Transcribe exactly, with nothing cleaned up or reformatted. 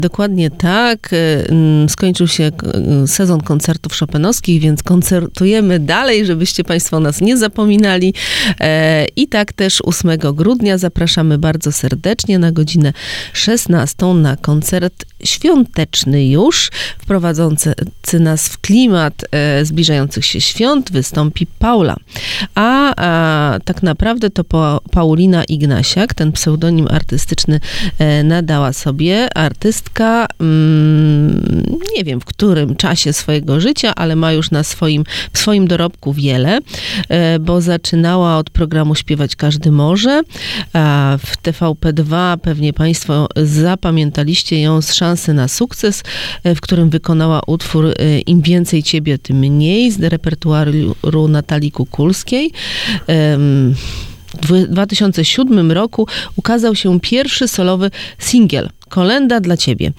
Dokładnie tak. Skończył się sezon koncertów chopinowskich, więc koncertujemy dalej, żebyście Państwo o nas nie zapominali. I tak też ósmego grudnia zapraszamy bardzo serdecznie na godzinę szesnastą na koncert świąteczny już, wprowadzający nas w klimat zbliżających się świąt, wystąpi Paula. A, a tak naprawdę to pa, Paulina Ignasiak, ten pseudonim artystyczny nadała sobie. Artystka, mm, nie wiem w którym czasie swojego życia, ale ma już na swoim, w swoim dorobku wiele, bo zaczynała od programu Śpiewać Każdy Może. A w T V P dwa pewnie Państwo zapamiętaliście ją z Szansy na sukces, w którym wykonała utwór Im więcej ciebie, tym mniej z repertuaru Natalii Kukulskiej. W dwa tysiące siódmym roku ukazał się pierwszy solowy singiel Kolenda dla ciebie.